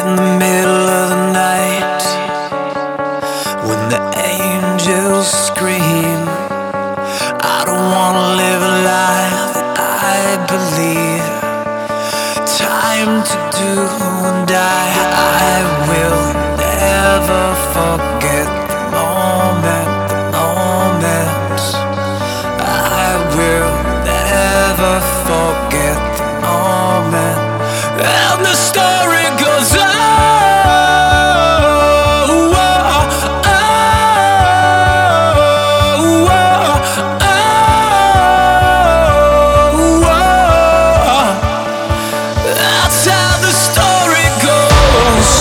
In the middle of the night, when the angels scream, I don't wanna live a life that I believe. Time to do and die. I will never forget the moment, the moments. I will never forget the moment. And the story goes on. That's how the story goes.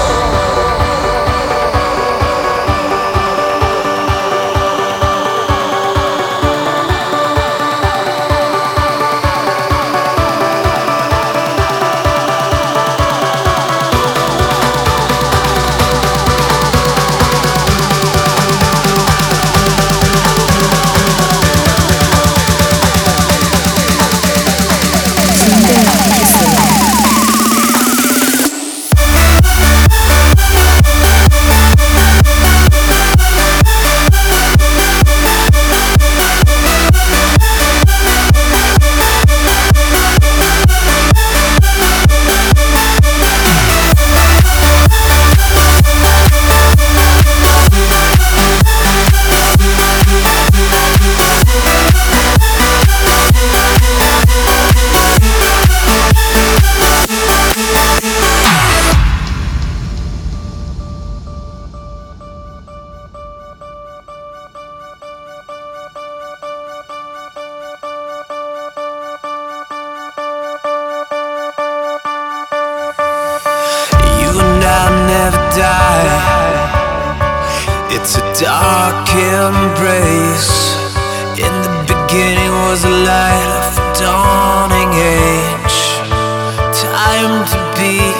Never die. It's a dark embrace. In the beginning was the light of a dawning age. Time to be